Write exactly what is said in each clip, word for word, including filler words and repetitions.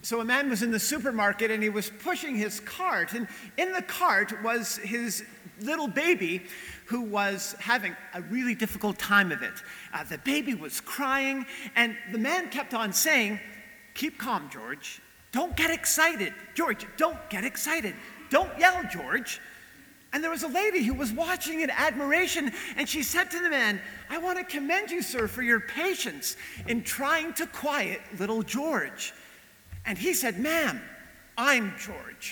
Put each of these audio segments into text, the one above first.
So a man was in the supermarket and he was pushing his cart, and in the cart was his little baby who was having a really difficult time of it. Uh, the baby was crying, and the man kept on saying, "Keep calm, George. Don't get excited. George, don't get excited. Don't yell, George." And there was a lady who was watching in admiration, and she said to the man, "I want to commend you, sir, for your patience in trying to quiet little George." And he said, "Ma'am, I'm George."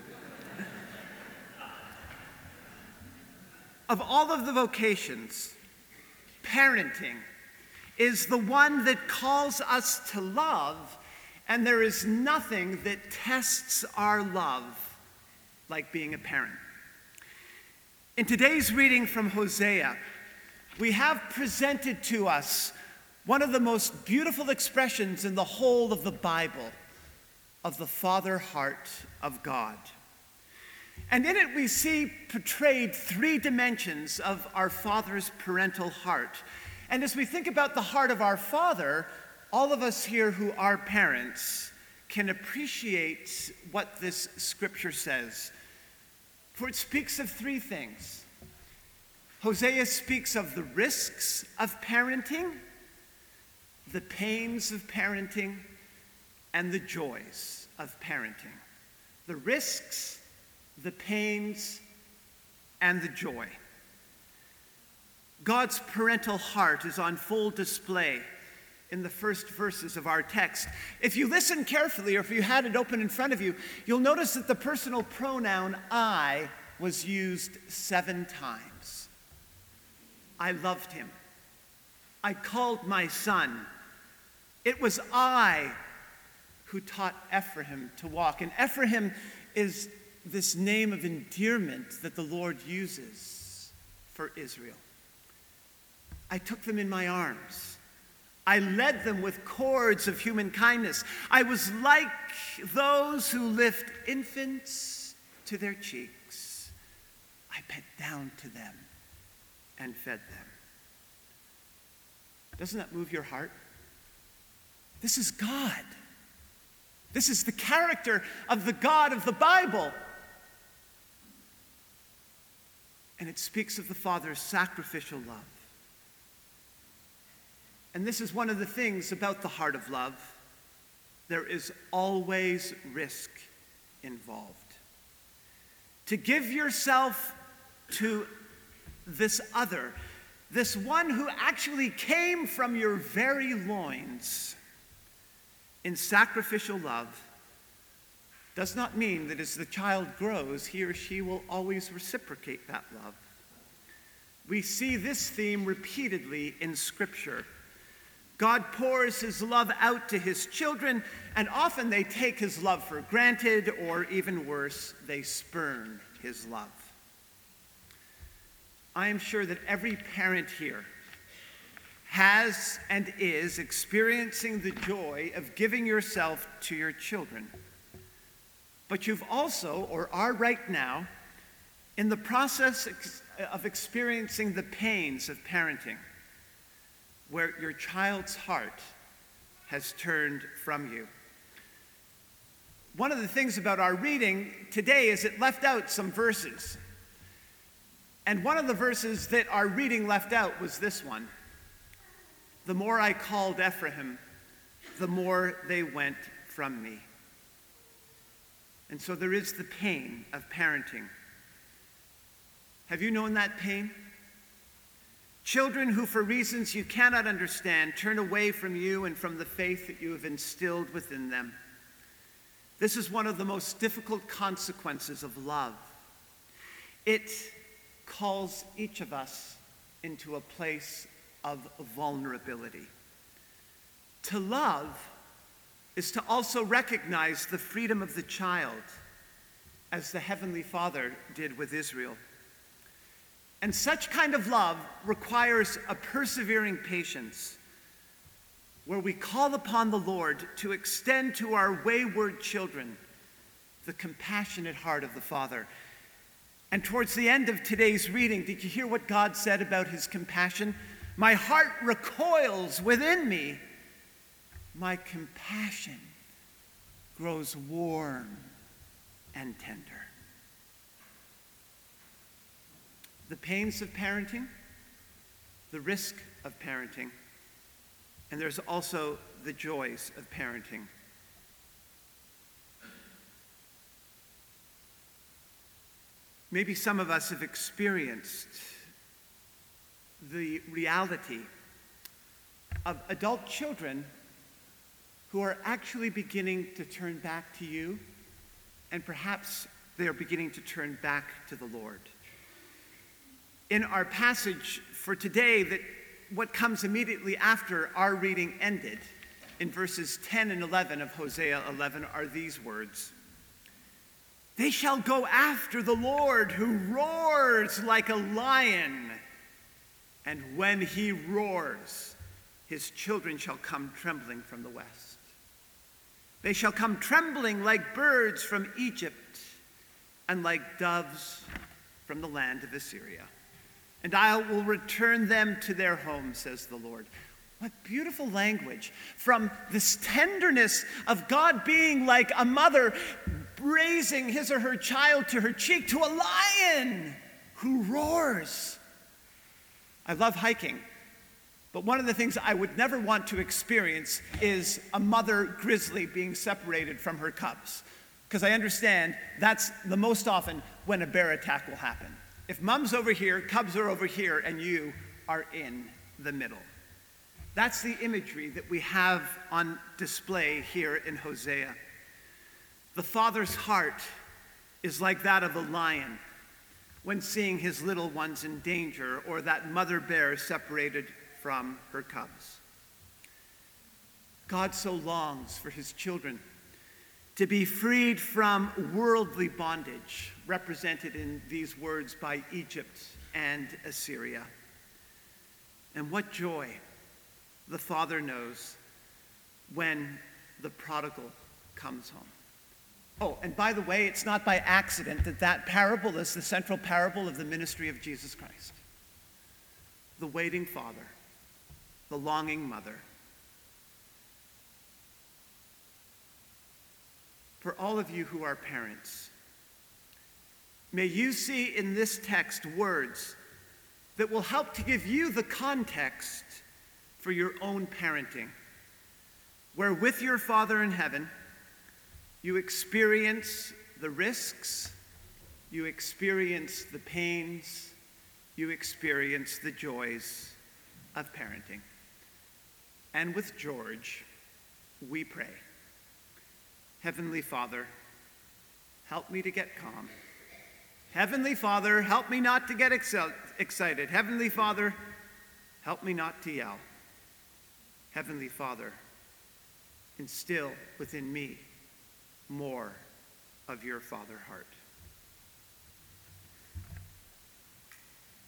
Of all of the vocations, parenting is the one that calls us to love, and there is nothing that tests our love like being a parent. In today's reading from Hosea, we have presented to us one of the most beautiful expressions in the whole of the Bible of the father heart of God. And in it we see portrayed three dimensions of our Father's parental heart. And as we think about the heart of our Father, all of us here who are parents can appreciate what this scripture says. For it speaks of three things. Hosea speaks of the risks of parenting, the pains of parenting, and the joys of parenting. The risks, the pains, and the joy. God's parental heart is on full display in the first verses of our text. If you listen carefully, or if you had it open in front of you, you'll notice that the personal pronoun I was used seven times. I loved him. I called my son. It was I who taught Ephraim to walk. And Ephraim is this name of endearment that the Lord uses for Israel. I took them in my arms. I led them with cords of human kindness. I was like those who lift infants to their cheeks. I bent down to them and fed them. Doesn't that move your heart? This is God. This is the character of the God of the Bible. And it speaks of the Father's sacrificial love. And this is one of the things about the heart of love. There is always risk involved. To give yourself to this other, this one who actually came from your very loins in sacrificial love, does not mean that as the child grows, he or she will always reciprocate that love. We see this theme repeatedly in Scripture. God pours his love out to his children, and often they take his love for granted, or even worse, they spurn his love. I am sure that every parent here has and is experiencing the joy of giving yourself to your children. But you've also, or are right now, in the process of experiencing the pains of parenting, where your child's heart has turned from you. One of the things about our reading today is it left out some verses. And one of the verses that our reading left out was this one. The more I called Ephraim, the more they went from me. And so there is the pain of parenting. Have you known that pain? Children who, for reasons you cannot understand, turn away from you and from the faith that you have instilled within them. This is one of the most difficult consequences of love. It calls each of us into a place of vulnerability. To love is to also recognize the freedom of the child, as the Heavenly Father did with Israel. And such kind of love requires a persevering patience, where we call upon the Lord to extend to our wayward children the compassionate heart of the Father. And towards the end of today's reading, did you hear what God said about his compassion? My heart recoils within me. My compassion grows warm and tender. The pains of parenting, the risk of parenting, and there's also the joys of parenting. Maybe some of us have experienced the reality of adult children who are actually beginning to turn back to you, and perhaps they are beginning to turn back to the Lord. In our passage for today, that what comes immediately after our reading ended, in verses ten and eleven of Hosea eleven, are these words: "They shall go after the Lord who roars like a lion, and when he roars, his children shall come trembling from the west. They shall come trembling like birds from Egypt, and like doves from the land of Assyria. And I will return them to their home, says the Lord." What beautiful language. From this tenderness of God being like a mother raising his or her child to her cheek, to a lion who roars. I love hiking, but one of the things I would never want to experience is a mother grizzly being separated from her cubs, because I understand that's the most often when a bear attack will happen. If mom's over here, cubs are over here, and you are in the middle. That's the imagery that we have on display here in Hosea. The father's heart is like that of a lion when seeing his little ones in danger, or that mother bear separated from her cubs. God so longs for his children to be freed from worldly bondage, represented in these words by Egypt and Assyria. And what joy the Father knows when the prodigal comes home. Oh, and by the way, it's not by accident that that parable is the central parable of the ministry of Jesus Christ. The waiting father, the longing mother. For all of you who are parents, may you see in this text words that will help to give you the context for your own parenting, where with your Father in heaven, you experience the risks, you experience the pains, you experience the joys of parenting. And with George, we pray, Heavenly Father, help me to get calm. Heavenly Father, help me not to get excel- excited. Heavenly Father, help me not to yell. Heavenly Father, instill within me more of your Father heart.